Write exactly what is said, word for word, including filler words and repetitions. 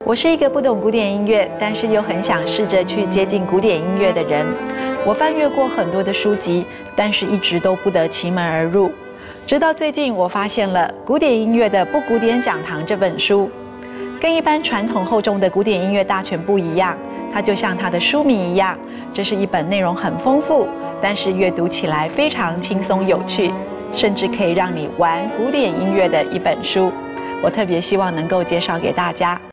我是一个不懂古典音乐，但是又很想试着去接近古典音乐的人。我翻阅过很多的书籍，但是一直都不得其门而入。直到最近，我发现了《古典音乐的不古典讲堂》这本书。跟一般传统厚重的古典音乐大全不一样，它就像它的书名一样，这是一本内容很丰富，但是阅读起来非常轻松有趣，甚至可以让你玩古典音乐的一本书。我特别希望能够介绍给大家。